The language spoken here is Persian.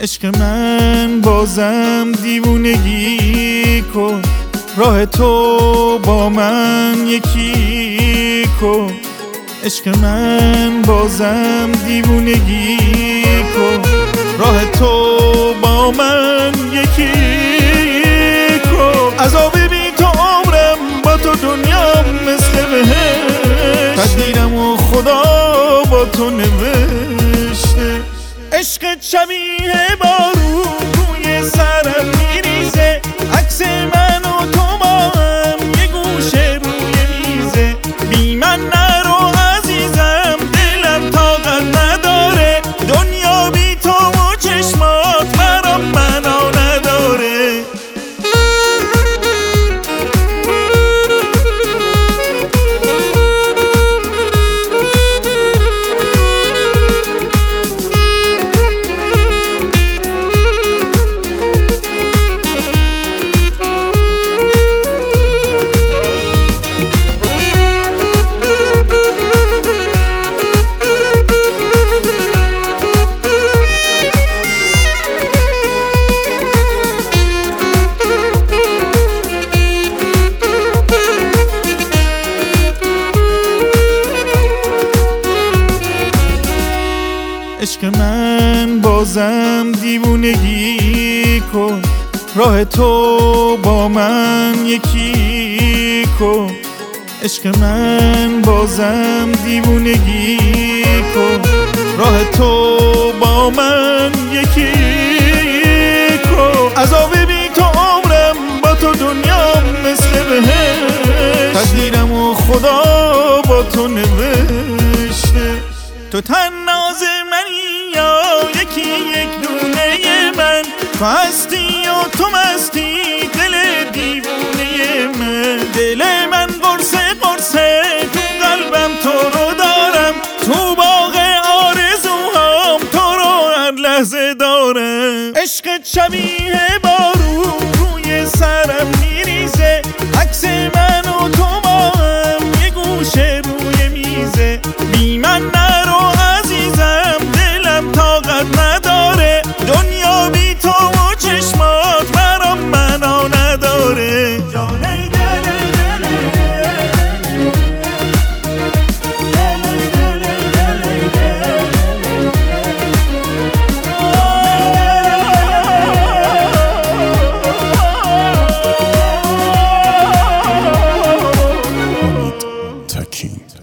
عشق من بازم دیوونگی کن، راه تو با من یکی کن. عشق من بازم دیوونگی کن، راه تو با من یکی کن. عذاب بی تو عمرم، با تو دنیا مثل بهشت، تقدیرم و خدا با تو نوشته. عشق شبیه بارون روی سرم میریزه، عکس من و تو با هم یه گوشه روی میزه. بی من نرو عزیزم، دلم طاقت نداره، دنیا بی تو و چشمات برام معنا نداره. عشق من بازم دیوونگی کن، راه تو با من یکی کن. عشق من بازم دیوونگی کن، راه تو با من یکی کن. عذاب بی تو عمرم، با تو دنیا مثل بهشت، تقدیرم و خدا با تو نوشته. تو تناز منی یا یکی یک دونه من، تو هستی یا تو مستی دل دیوونه من. دل من قرصه قرصه تو قلبم تو رو دارم، تو باغ آرزوهام تو رو هر لحظه دارم. عشق شبیه بارون روی سرم میریزه، عکس من و تو با هم یه گوشه روی میزه. بی من نرو عزیزم، دلم طاقت نداره، دنیا بی تو و چشمات برام معنا نداره. Takin.